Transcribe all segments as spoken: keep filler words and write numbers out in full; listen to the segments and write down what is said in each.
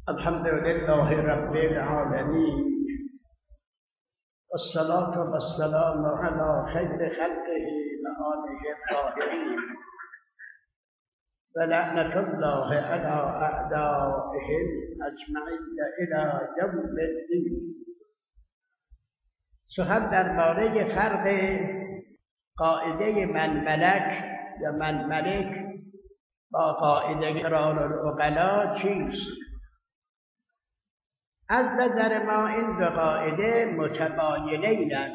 الحمد لله رب العالمين والصلاة والسلام على خير خلقه وآله الطاهرين ولعنة الله على أعدائهم أجمعين إلى يوم الدين. سخن درباره فرق قاعده من ملک یا من ملک با قاعده قرار العقلا چیست؟ از نظر ما این دو قاعده متباینینند.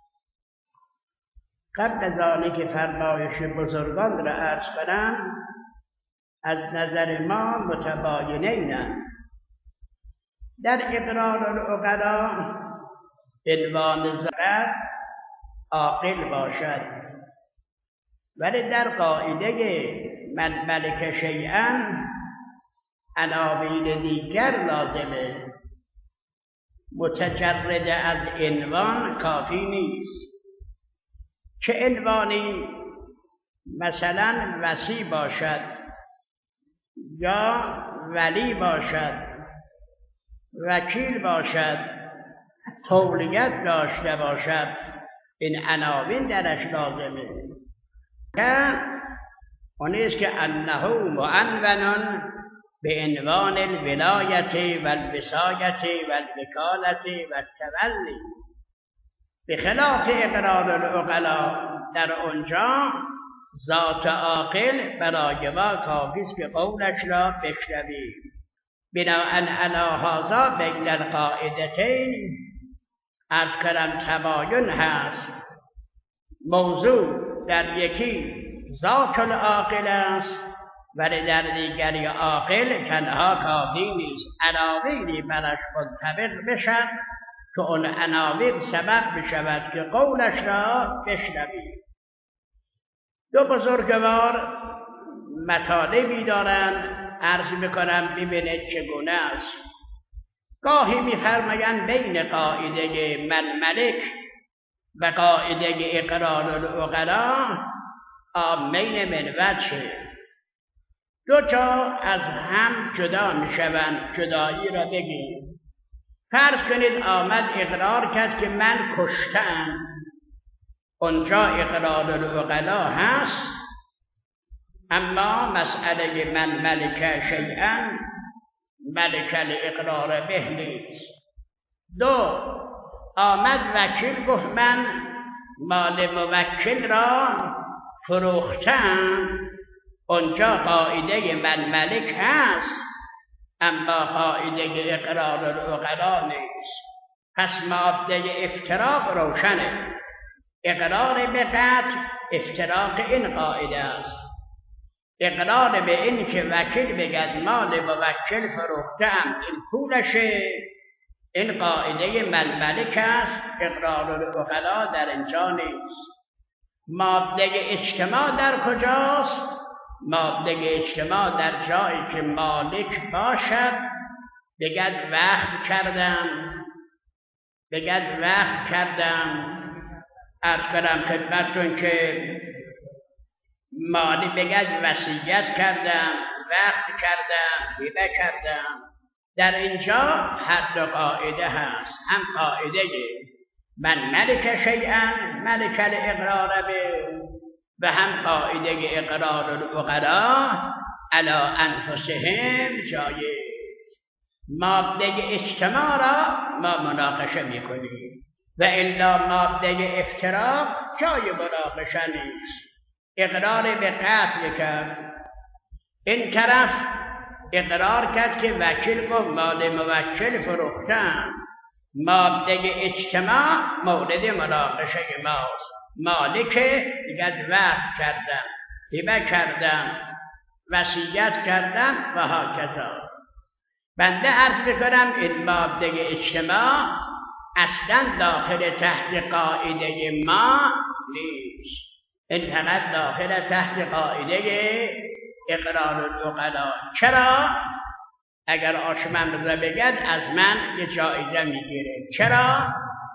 قبل از آنی که فرمایش بزرگان را عرض کنم، از نظر ما متباینینند. در اقرار العقلا عنوان ذکر عاقل باشد، ولی در قاعده من ملک شیئا عناوین دیگر لازمه. متجرد از عنوان کافی نیست. چه عنوانی؟ مثلا وصی باشد یا ولی باشد، وکیل باشد، تولیت داشته باشد، این عناوین درش لازمه. که اونیست که انه معنون به عنوان الولایت و الوصایت و الوکالت و التولی، به خلاف اقرار العقلا در آنجا ذات عاقل برای ما کافی است که قولش را بشنویم. بناء علی هذا بین القاعدتین از کلم تباین هست. موضوع در یکی ذات العاقل است، ولی در دیگری عاقل تنها کافی نیست، عناوینی برش منطبق بشد که اون عناوین سبب بشود که قولش را بشنویم. دو بزرگوار مطالبی دارند، عرض میکنم ببینید چگونه است. گاهی میفرمایند بین قاعده من ملک و قاعده اقرار العقلا عامین من وجه، دو تا از هم جدا میشوند. جدایی را بگیم. فرض کنید آمد اقرار کرد که من کشتم، اونجا اقرار العقلا هست، اما مسئله من ملک شیئا ملک الاقرار به نیست. دو، آمد وکیل گفت من مال موکل را فروختم، اونجا قاعده من ملک هست، اما قاعده اقرار العقلا نیست. پس ماده افتراق روشنه. اقرار به قطع افتراق این قاعده است. اقرار به این که وکیل بگد مال موکل فروختم این پولشه، این قاعده من ملک است. اقرار العقلا در اینجا نیست. ماده اجتماع در کجاست؟ ماده اجتماع در جایی که مالک باشد، بگد وقف کردم بگد وقف کردم عرض کنم خدمتتون که مالی بگد وصیت کردم، وقف کردم، هبه کردم. در اینجا هر دو قاعده هست، هم قاعده من ملک شیئا ملک الاقرار به، و هم قاعده اقرار العقلا علی انفسهم جایز. ماده اجتماع را ما مناقشه میکنیم و الا ماده افتراق جای مناقشه نیست. اقرار به قتل کرد، این طرف اقرار کرد که وکیل گفت مال موکل فروختم، ماده اجتماع مورد مناقشه ماست. مالک دیگر وقف کردم، هبه کردم، وصیت کردم و هاکذا. بنده عرض بکنم این ماده اجتماع اصلا داخل تحت قاعده ما نیست، این فقط داخل تحت قاعده اقرار العقلا. چرا؟ اگر آشمم را بگد از من یه جایزه میگیره. چرا؟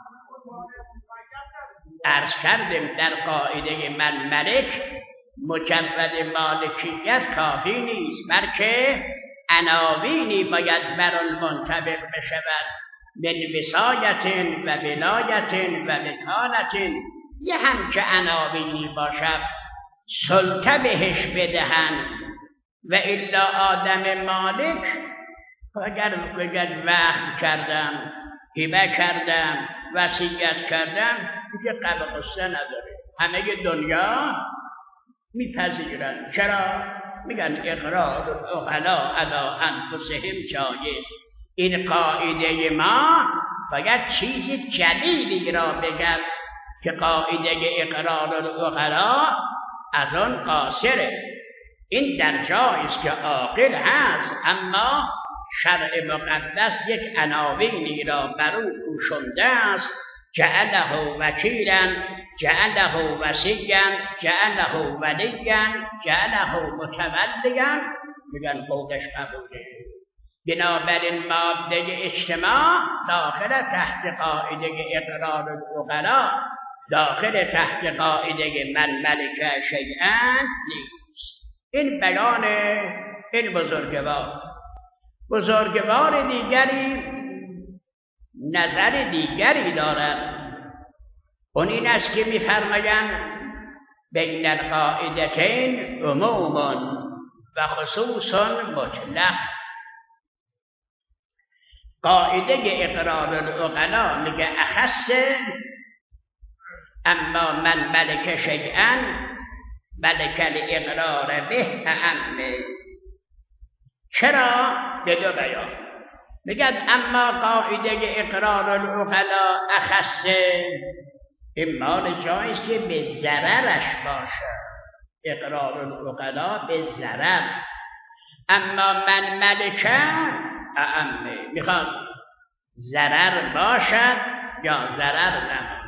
عرض کردیم در قاعده من ملک مجرد مالکیت کافی نیست، بلکه عناوینی باید بر آن منطبق بشود، من وصایت و ولایت و وکالت، یه همچه عناوینی باشد سلطه بهش بدهند. و الا آدم مالک اگر بگد وقت کردم، هبه کردم، وصیت کردم، دیگه قبل قصه نداره، همه دنیا میپذیرن. چرا؟ میگن اقرار العقلاء علی انفسهم جایز. این قاعده ما باید چیز جدیدی را بگن که قاعده اقرار العقلاء از آن قاصره. این در جایی است که عاقل هست، اما شرع مقدس یک عناوینی را بر او پوشانده است. جعله وکیلا، جعله وصیا، جعله ولیا، جعله متولیا، میگن قولش قبوله. بنابراین ماده اجتماع داخل تحت قاعده اقرار العقلاء، داخل تحت قاعده من ملک شیئا نیست. این بیان این بزرگوار. بزرگوار دیگری نظر دیگری دارد. اون این است که می‌فرمایند بین القاعدتین عموم و خصوص مطلق. قاعده اقرار العقلاء میگه اخص، اما من ملک شیئا ملک الاقرار به اعم. چرا؟ به دو بیان. میگه اما قاعده اقرار العقلاء اخص، این مال جاییست که به ضررش باشه. اقرار العقلاء به ضرر. اما من ملک اعم، میخواد ضرر باشد یا ضرر نباشد.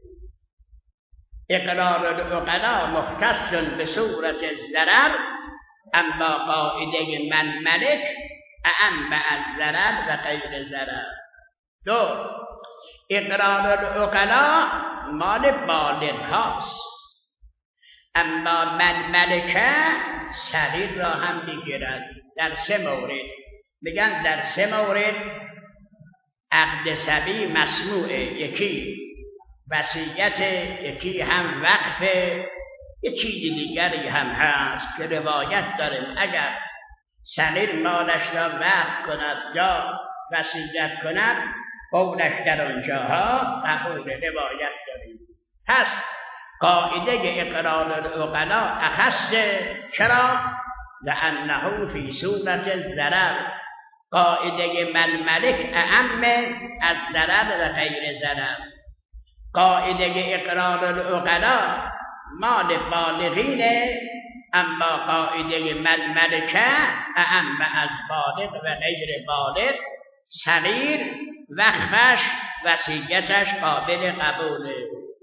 اقرار العقلاء مختص به صورت الضرر، اما قاعده من ملک اعم از ضرر و غیر ضرر. دو، اقرار العقلاء مال بالغ هاست، اما من ملک صغیر را هم میگیرد. در سه مورد میگن، در سه مورد عقد سبی مسموعه، یکی وصیت، یکی هم وقف، یک چیز دیگری هم هست که روایت داریم اگر صغیر مالش را وقف کند یا وصیت کند، قولش در آنجاها قبول روایت داریم. پس قاعده اقرار العقلاء اخص. چرا؟ لانه فی صورت الضرر. قاعده من ملک اعم از ضرر و غیر ضرر. قاعده اقرار العقلاء مال بالغینه، اما قاعده من ملک اعم از بالغ و غیر بالغ. صغیر وقفش وصیتش قابل قبوله.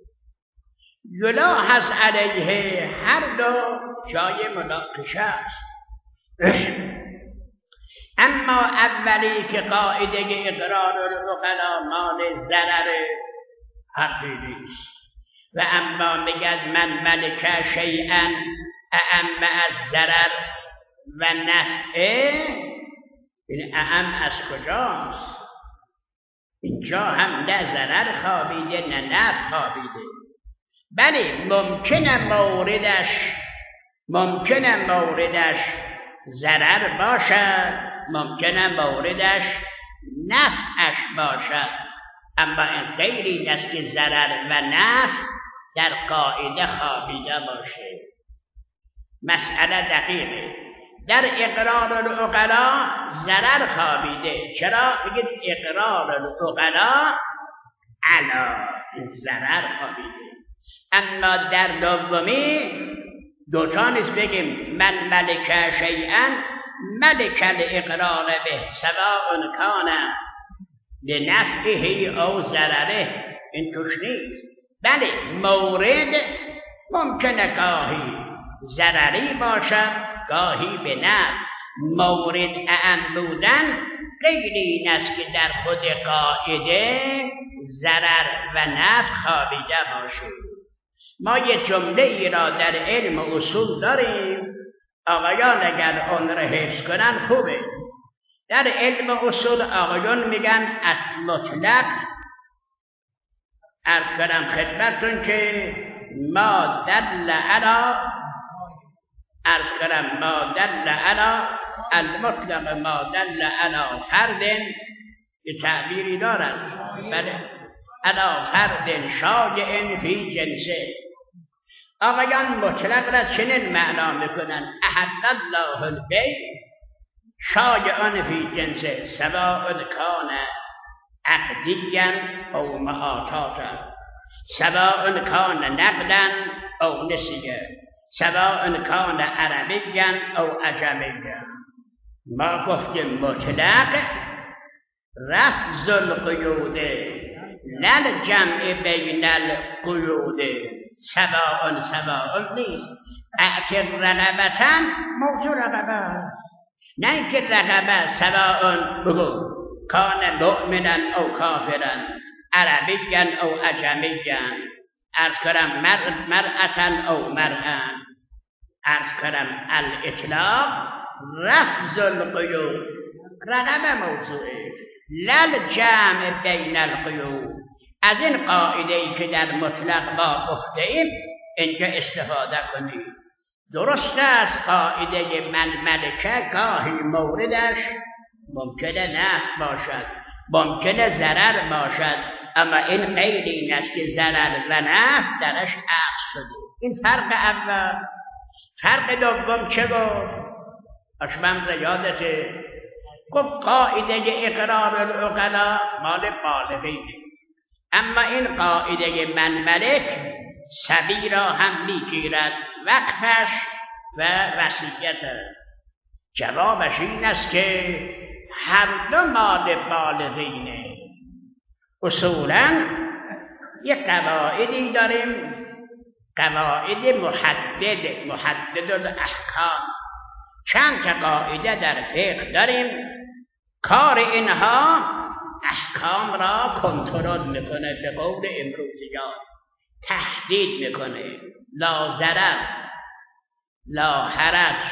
یلاحظ علیه هر دو جای مناقشه است. اما اولی که قاعده اقرار العقلاء مال ضرر حقیقی است، و اما میگد من ملک شیئا اعم از ضرر و نفعه. این اعم از کجاست؟ اینجا هم نه ضرر خوابیده نه نفع خوابیده. بله ممکنه موردش ممکنه موردش ضرر باشد، ممکنه موردش نفعش باشد، اما این غیری است که ضرر و نفع در قاعده خوابیده باشه. مسئله دقیقه. در اقرار العقلاء ضرر خوابیده. چرا؟ بگید اقرار العقلاء علی ضرر خوابیده. اما در دومی دوتا نیست، بگیم من ملک شیئا ملک الاقرار به سواء کان لنفعه او ضرره. این توش نیست. بله مورد ممکنه گاهی ضرری باشد گاهی به نفع. مورد اعم بودن غیر این است که در خود قاعده ضرر و نفع خوابیده باشه. ما یه جمله ای را در علم اصول داریم، آقایان اگر آن را حفظ کنن خوبه. در علم اصول آقایون میگن از مطلق عرض کنم خدمتتون که ما دل علی عرض کنم ما دل علی المطلق ما دل علی فرد به تعبیری دارد بله علی فرد شایع فی جنسه. آقایان مطلق را چنین معنا میکنن احل الله البیع شایع فی جنسه سواء کان عقدیا او معاطاتا سواء کان نقدا او نسیا سواء کان عربیا او عجمیا. ما گفتیم مطلق رفض القیود نه جمع بین القیود سواء سواء نیست. اعتق رقبتا موضوع رقبه نه اینکه رقبه سواء بگو کان مؤمنا او کافرا عربیا او عجمیا عرض کنم مرأة او مرأة عرض کنم الاطلاق رفض القیود رقبه موضوعه لل جمع بین القیود. از این قاعده ای که در مطلق ما گفته ایم اینجا استفاده کنید. درست است قاعده من ملکه گاهی موردش ممکنه نفع باشد ممکنه ضرر باشد اما این غیر این است که ضرر و نفع درش عکس شده. این فرق اول. فرق دوم چه گفت؟ اشمم یادته گفت قاعده اقرار العقلا مال بالغینه اما این قاعده من ملک سبی را هم میگیرد وقفش و وصیت. جوابش این است که هر دو مال بالغینه. اصولا یک قواعدی داریم قواعد محدد محدد الاحکام. چند تا قاعده در فقه داریم کار اینها احکام را کنترل میکنه به قول امروزیان تهدید میکنه. لا ضرر لا حرج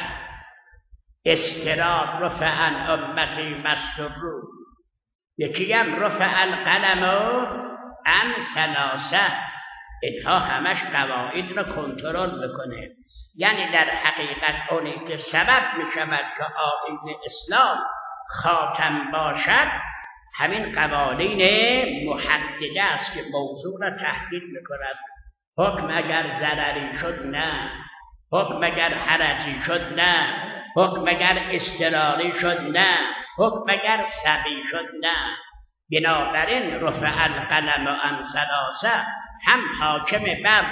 استرار رفع عن امتی مسترو. یکی هم رفع القلم عن ثلاثه. اینها همش قواعد را کنترل میکنه. یعنی در حقیقت اونی که سبب میشود که آیین اسلام خاتم باشد همین قوانین محدده است که موضوع را تهدید میکند. حکم اگر ضرری شد نه حکم اگر حرجی شد نه حکم اگر اضطراری شد نه حکم اگر سقی شد نه. بنابراین رفع القلم عن ثلاثه هم حاکم بر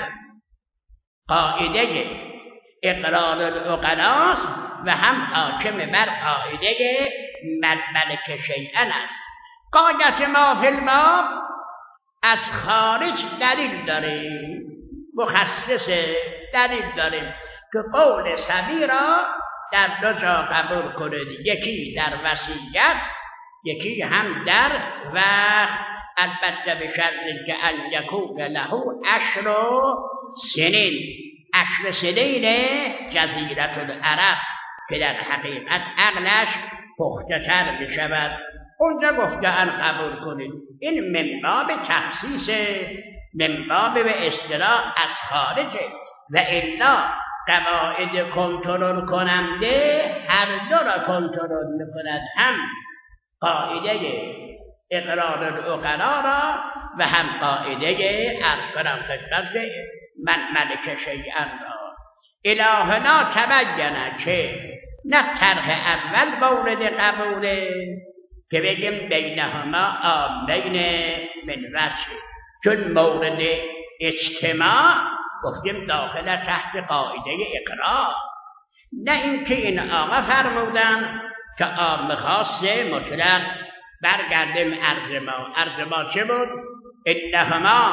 قاعده اقرار العقلاست و هم حاکم بر قاعده ملک شیئا است. قاعده ما فی الماء از خارج دلیل داریم مخصص دلیل داریم که قول سبی را در دو جا قبول کنید. یکی در وصیت یکی هم در و البته به شرط که ان یکون له عشر سنین عشر سنین جزیره العرب که در حقیقت عقلش پخته تر بشود. اونجا گفته ان قبول کنید. این من باب تخصیص من باب به اصطلاح از خارجه و الا قواعد کنترل کننده هر دو را کنترل میکند هم قاعده اقرار العقلا را و هم قاعده عرض کنم خدمت من ملک شیئا را. الهنا تبینه که نه طرح اول مورد قبوله که بگیم بینهما آمین من وجه چون مورد اجتماع گفتیم داخل تحت قاعده اقرار. نه اینکه این آقا فرمودن که عام خاص مطلق. برگردیم عرض ما. عرض ما چه بود؟ انهما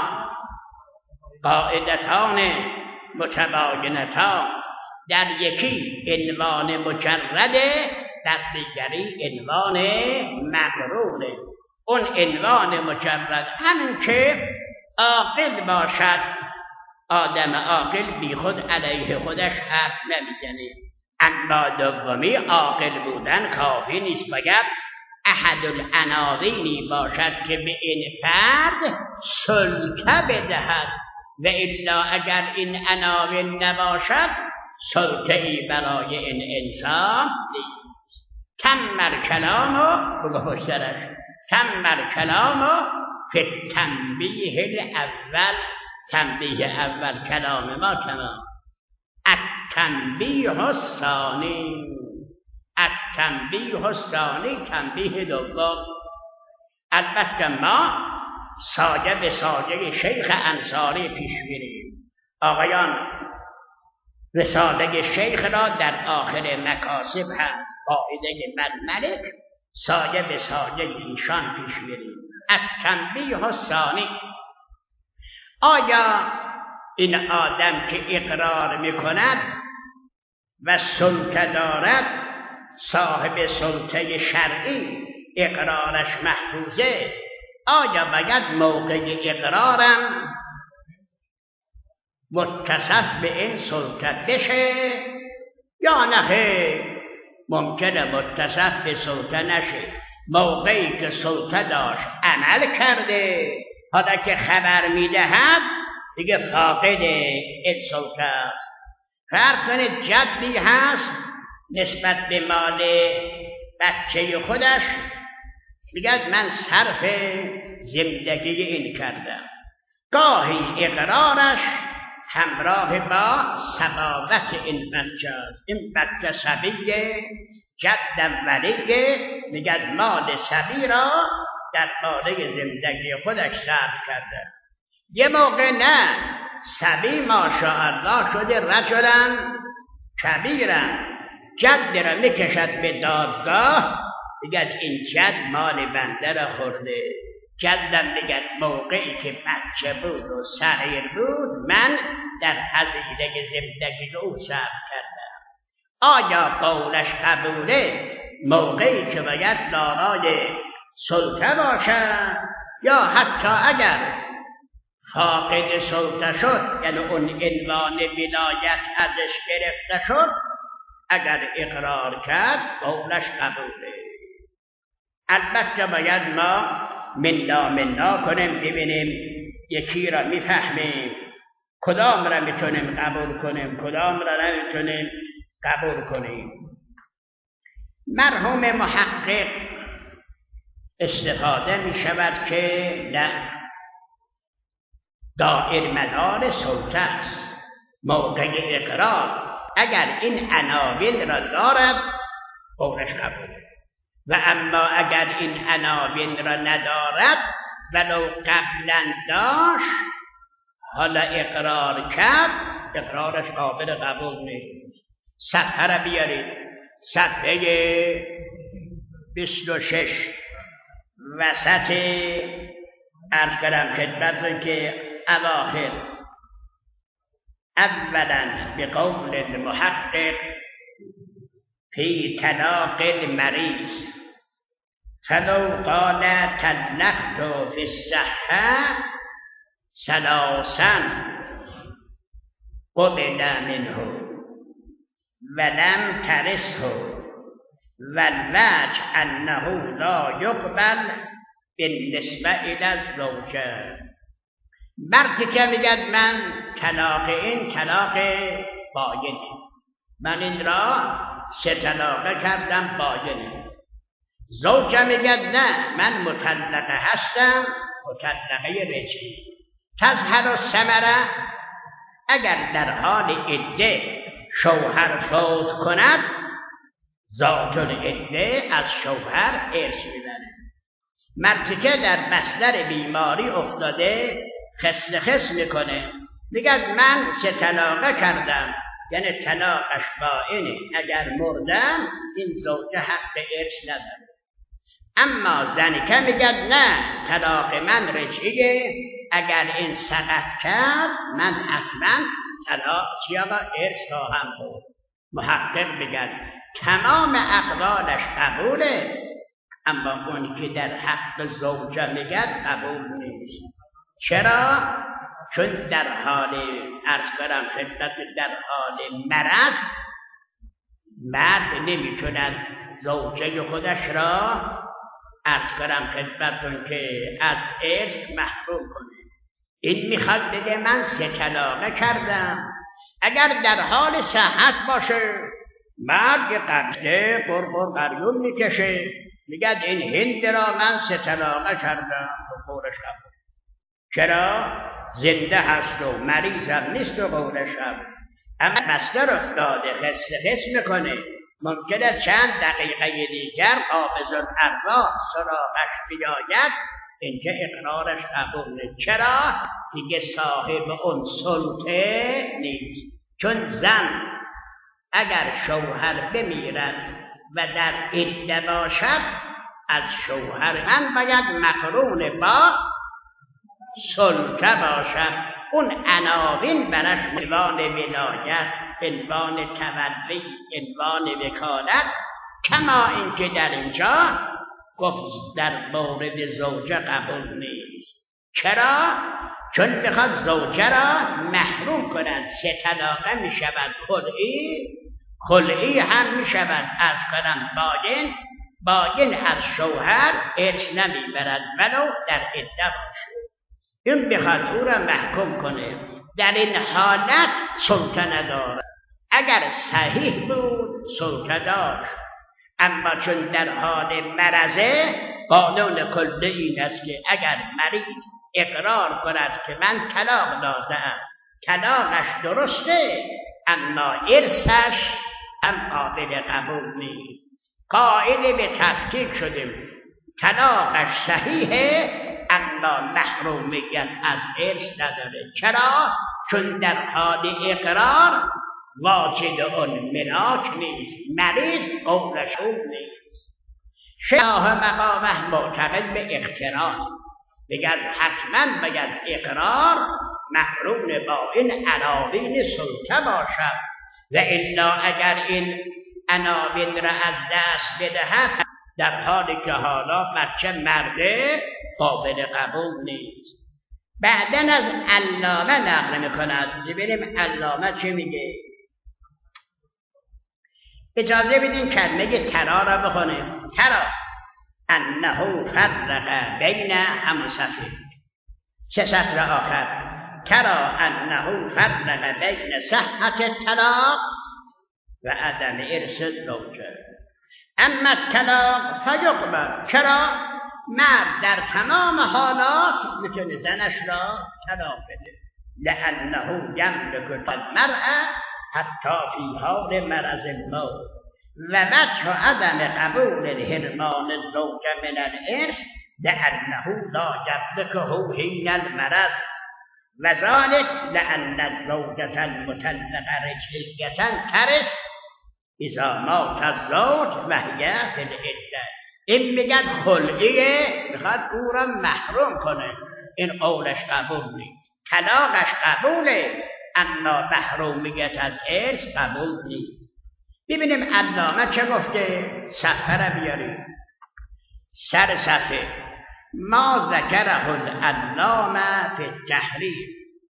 قاعدتان متباینتان. در یکی عنوان مجرده در دیگری عنوان مقرونه. اون عنوان مجرد همین که عاقل باشد آدم عاقل بی خود علیه خودش حرف نمیزنه. اما دومی عاقل بودن کافی نیست، باید احد العناوینی باشد که به این فرد سلطه بدهد و الا اگر این عناوین نباشد سلطه‌ای برای این انسان نیست. کمر کلامو بگو پشترش کمر کلامو فی التنبیه الاول، تنبیه اول کلام ما تمام. التنبیه الثانی، التنبیه الثانی تنبیه دوم. البته ما سایه به سایه شیخ انصاری پیش میریم. آقایان رساله شیخ را در آخر مکاسب هست، قاعده ملک، سایه به سایه ایشان پیش میریم. التنبیه الثانی، آیا این آدم که اقرار میکند و سلطه دارد، صاحب سلطه شرعی، اقرارش محفوظه، آیا باید موقع اقرارم متصف به این سلطه بشه یا نه؟ ممکنه متصف به سلطه نشه، موقعی که سلطه داشت عمل کرده، حالا که خبر میدهد دیگه فاقد این سلطه است. فرض کنید جدی هست نسبت به مال بچه خودش، میگه من صرف زندگی این کردم. گاهی اقرارش همراه با سبابت این بچه است. این بچه صبیه، جدم ولیه، میگه مال صبی را در باله زندگی خودش صرف کرده. یه موقع نه، صبی ماشاءالله شده رجلا کبیرا، جد را میکشد به دادگاه، میگه این جد مال بنده را خورده. جدم میگه موقعی که بچه بود و صغیر بود من در هزینه زندگی او صرف کردم. آیا قولش قبوله موقعی که باید دارای سلطه باشد، یا حتی اگر فاقد سلطه شد، یعنی اون عنوان ولایت ازش گرفته شد، اگر اقرار کرد قولش قبوله. البته باید ما منا منا کنیم، ببینیم یکی را میفهمیم کدام را میتونیم قبول کنیم، کدام را نمیتونیم قبول کنیم. مرحوم محقق استفاده میشود که نه، دائر مدار سلطه است. موقع اقرار اگر این عناوین را دارد قولش قبوله، و اما اگر این عناوین را ندارد ولو قبلا داشت، حالا اقرار کرد، اقرارش قابل قبول نیست. صفحه را بیارید، صفحه بیست و شش وسط عرض کردم خدمتتون که اواخر. اولا به قول المحقق فی طلاق المریض فلو قال طلقت فی الصحة ثلاثا قبل منه ولم ترثه والوجه انه لا يقبل بالنسبه الى الزوجه. مردی که میگه من طلاق این طلاق باینه، من این را سه طلاقه کردم باینه. زوجه میگه نه، من مطلقه هستم، مطلقه رجعی. تظهر الثمره، اگر در حال عده شوهر فوت کند، ذات العده از شوهر ارث میبره. مردی که در بستر بیماری افتاده خسته خس میکنه، میگه من سه طلاقه کردم، یعنی طلاقش باینه، اگر مردم این زوجه حق ارث نداره. اما زنی که میگه نه، طلاق من رجعیه، اگر این سقط کرد من حتما طلاق چیاقا ارث خواهم بود. محقق میگه تمام اقوالش قبوله، اما اونی که در حق زوجه میگه قبول نیست. چرا؟ چون در حال عرض برم خدمت در حال مرض مرد نمیتوند زوجه خودش را عرض کنم خدمتتون که از ارث محروم کنه. این میخواد بگه من سه طلاقه کردم. اگر در حال صحت باشه مرد یه قبضه قرقر قریون میکشه، میگه این هند را من سه طلاقه کردم و قولش قبول. چرا؟ زنده هست و مریضم نیست و قولش قبول. اما بستر افتاده خسته خس میکنه، ممکنه چند دقیقه دیگر قابض الارواح سراغش بیاید، اینجا اقرارش قبول نیست. چرا؟ دیگه صاحب اون سلطه نیست. چون زن اگر شوهر بمیرد و در عده باشد از شوهر من باید مقرون با سلطه باشد. اون عناوین برش عنوان ولایت، عنوان تولی، عنوان وکالت، کما اینکه در اینجا گفت در مورد زوجه قبول نیست. چرا؟ چون بخواد زوجه را محروم کنند. سه طلاقه می شود خلعی، خلعی هم می شود از کنم باین، باین از شوهر ارث نمی برد ولو در عده باشه. این بخواد او را محکوم کنه، در این حالت سلطه ندارد. اگر صحیح بود سلطه داشت، اما چون در حال مرضه قانون کلی این است که اگر مریض اقرار کند که من طلاق دادم، طلاقش درسته اما ارثش هم قابل قبول نیست. قائل به تفکیک شدیم طلاقش صحیحه اما محرومیت از ارث نداره. چرا؟ چون در حال اقرار واجد اون ملاک نیست، مریض قولش اون نیست. شاه مقامه معتقد به اقتران، بگرد حتما باید اقرار محروم با این عناوین سلطه باشد و الا اگر این عناوین را از دست بدهد در حالی که حالا بچه مرده قابل قبول نیست. بعداً از علامه نقل میکند. ببینیم علامه چه میگه. اجازه بدین کلمه ترا را بخونیم. ترا انه فرق بین همون صفحه سه سطر آخر. ترا انه فرق بین صحت الطلاق و عدم ارث الزوجه. اما الطلاق فیقبل. چرا؟ مرد در تمام حالات میتونه زنش را طلاق بده. لانه یملک المرأة حتی فی حال مرض الموت و وجه عدم قبول الحرمان الزوجه من الارث لانه لا یملکه حین المرض و ذلك لان الزوجة المطلقة رجعیة ترث اذا مات الزوج و هی فی العده. این میگن خلعیه، میخواد او را محروم کنه. این قولش قبول نیست. طلاقش قبوله اما محرومیت از ارث قبول نیست. ببینیم علامه چه گفته. صفحه را بیاریم. سر صفحه ما ذکره العلامه فی التحریر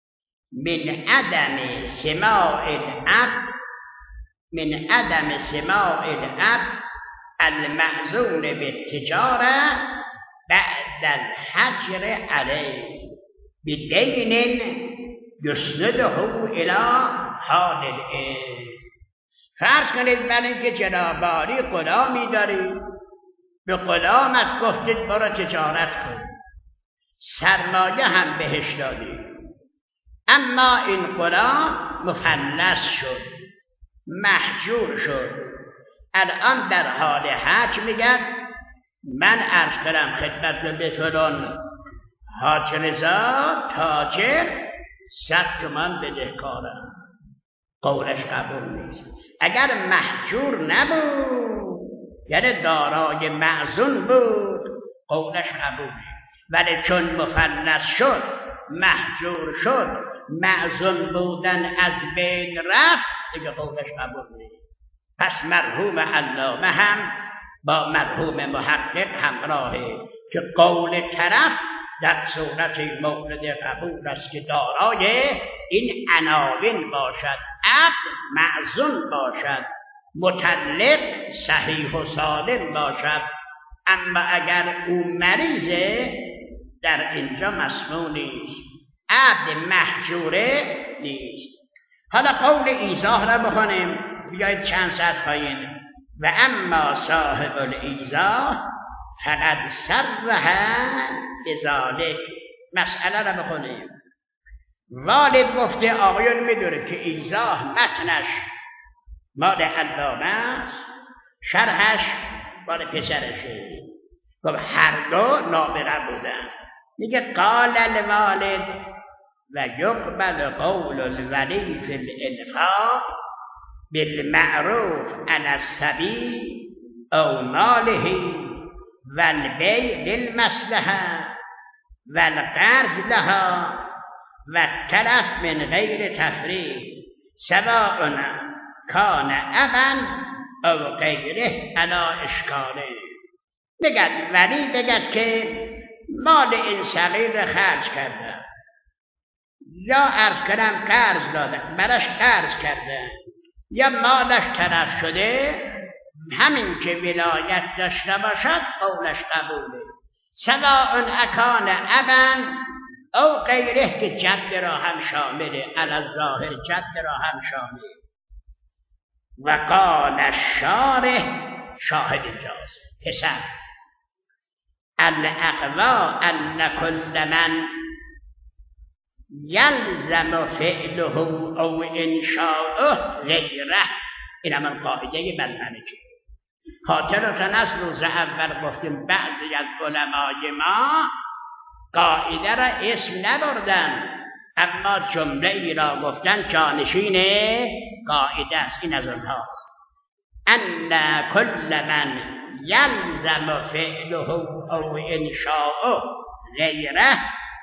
من عدم سماع الاب من عدم سماع الاب المعزون بالتجاره بعد الحجر علیه بدین یسنده الى حال الارث. فرض کنید من اینکه جنابعالی غلامی داری، به غلامت گفتید برو تجارت کن، سرمایه هم بهش دادی، اما این غلام مفلس شد، محجور شد، الان در حال حج میگن من عرض کنم خدمت به فلان حاج رضا تاجر صد تومان بدهکارم. قولش قبول نیست. اگر محجور نبود یعنی دارای معزون بود قولش قبوله، ولی چون مفلس شد، محجور شد، معزون بودن از بین رفت، دیگه قولش قبول نیست. پس مرحوم علامه هم با مرحوم محقق همراهه که قول طرف در صورت مورد قبول است که دارای این عناوین باشد، عبد معزون باشد، مطلق صحیح و سالم باشد، اما اگر او مریضه در اینجا مسموع نیست، عبد محجوره نیست. حالا قول ایضاح را بخونیم، بیایید چند سطر پایین. و اما صاحب الایضاح فقد صرح بذالک. مسئله را بخونیم. والد گفته آقایون میدونه که ایضاح متنش مال علامه است، شرحش مال پسرشه. گفت هر دو نابغه بودن. میگه قال الوالد و یقبل قول الولی فی الانفاق بالمعروف علی السبیل او ماله و البیع للمصلحه و القرض لها و التلف من غیر تفریط سواء کان ابا او غیره علی اشکاله. بگد ولی بگد که مال این صغیر خرج کرده یا عرض کنم قرض داده، براش قرض کرده یا مالش تلف شده، همین که ولایت داشته باشد قولش قبوله. سواء اکان ابا او غیره که جد را هم شامله، علی الظاهر جد را هم شامله. و قال الشارح شاهد اینجاست پسر الاقوا ان کل من یلزم فعله او انشاؤه غیره. این هم قاعده منهجی. خاطرتان از روز اول گفتیم بعضی از علمای ما قاعده را اسم نبردن، اما جمله ای را گفتن جانشین قاعده است. این از اونهاست. ان کل من یلزم فعله او انشاؤه غیره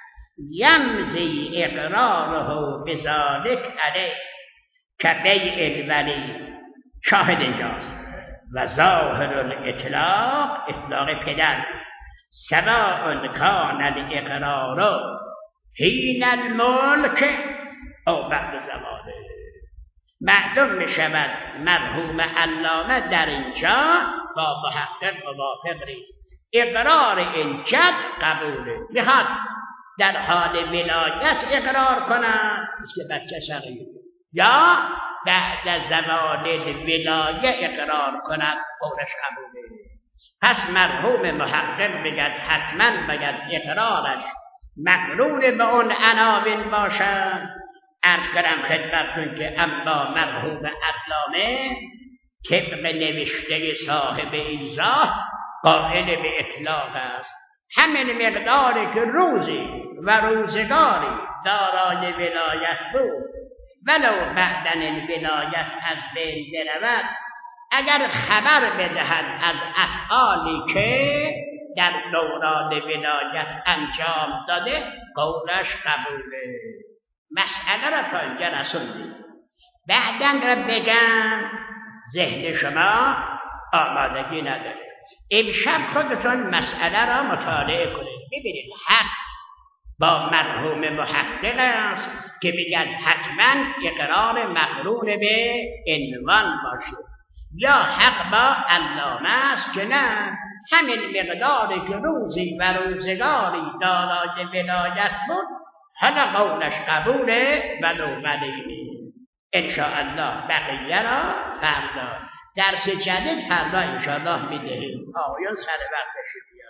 یمضی اقراره بذالک علیه کبیع الولی. شاهد اینجاست. و ظاهر الاطلاق اطلاق پدر سواء کان الاقرار حین الملک او بعد زمانه. معلوم می شود مرحوم علامه در اینجا با محقق موافق نیست. اقرار این جد قبوله، میخواد در حال ولایت اقرار کنند که بچه صغیر، یا بعد از زمان ولایت اقرار کند قولش قبوله. پس مرحوم محقق بگد حتما بگد اقرارش مقرون به اون عناوین باشد. عرض کنم خدمتتون که اما مرحوم علامه طبق نوشته صاحب ایضاح قائل به اطلاق است. همین مقداری که روزی و روزگاری دارای ولایت بود ولو بعدن الولایت از بین برود، اگر خبر بدهد از افعالی که در دوران ولایت انجام داده قولش قبوله. مسئله را تا اینجا رسوندیم. بعدن را بگم ذهن شما آمادگی نداره. امشب خودتون مسئله را مطالعه کنید، ببینید حق با مرحوم محقق است که بگن حتما اقرار مقرون به عنوان باشه، یا حق با علامه است که نه، همین مقداری که روزی و روزگاری دارای ولایت بود حالا قولش قبوله ولو ولی. انشاءالله بقیه را فردا درس جدید فردا انشاءالله میدهیم. آقایان سر وقت بشید.